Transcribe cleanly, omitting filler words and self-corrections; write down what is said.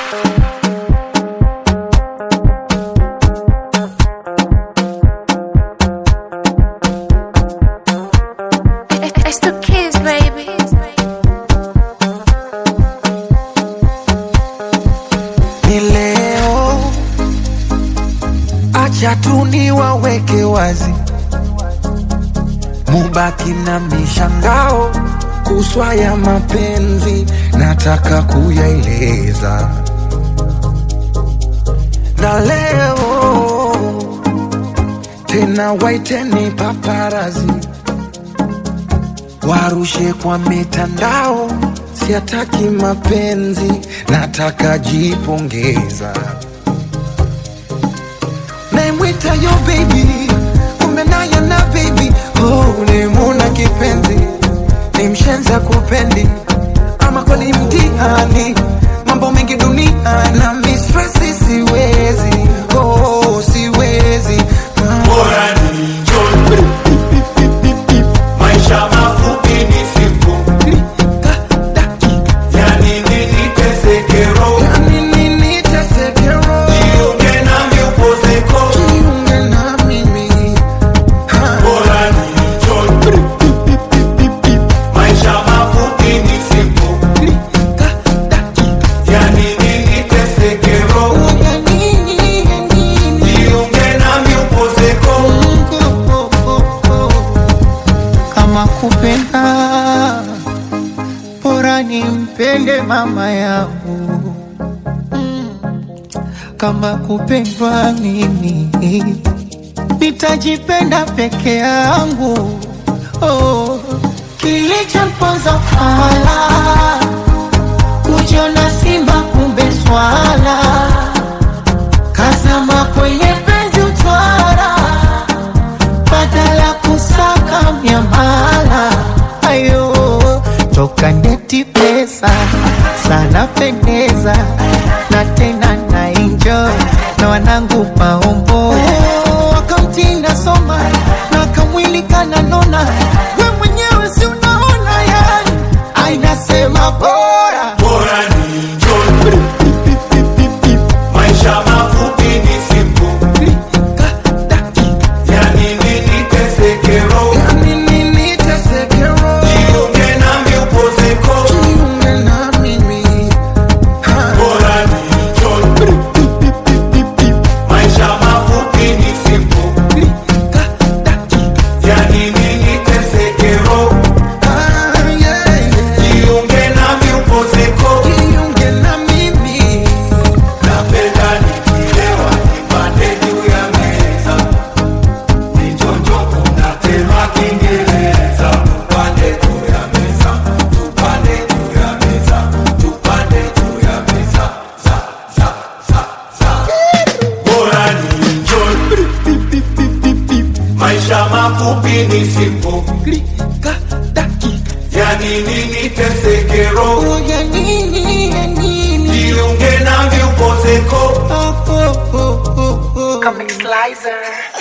It's the kids, baby. Ni leo, acha tu niwaweke wazi, mubaki na mishangao kuswa ya mapenzi, nataka kuyaeleza. Na leo tena waiteni paparazi, warushe kwa mitandao, siataki mapenzi, nataka jipongeza. Naimwita yo baby, kumbe naye na baby. Oh, nimuna kipenzi, ni mshenza kupendi, ama kweli mtihani, mambo mengi dunia na mistresi, siwezi, oh siwezi. Bora ni njoni, maisha mafupi ni simple. Yani nini tesekero, jiunge nami upozeko. Bora ni njoni, maisha mafupi ni simple. Yani nini tesekero, jiunge nami upozeko. Kama kupenda, bora nimpende mama yangu. Kama kupendwa mimi, nitajipenda peke yangu. Oh, kilichomponza fala, kujiona simba kumbe swala, kazama kwenye penzi utwara, badala kusaka miamala. Ayo, toka ndeti pesa, sana pendeza, na tena na enjoy, na wanangu maombo. Wakamtinda soma, na kamwili kananona, we mwenyewe si unaona yani, ainasema bora. Bora ni njoni, maisha mafupi ni simple. Yani nini tesekero, jiunge nami upozeko. Bora ni njoni, maisha mafupi ni simple. Yani nini tesekero, jiunge nami upozeko. Napenda nikilewa nipande juu ya meza, nichonjo unatema Kiingereza. Tupande juu ya meza, tupande juu ya meza, tupande juu ya meza, za, za, za, za. Bora ni enjoy, maisha mafupi ni simple. Yani nini tesekero, jiunge nami upozeko. Comic Slicer.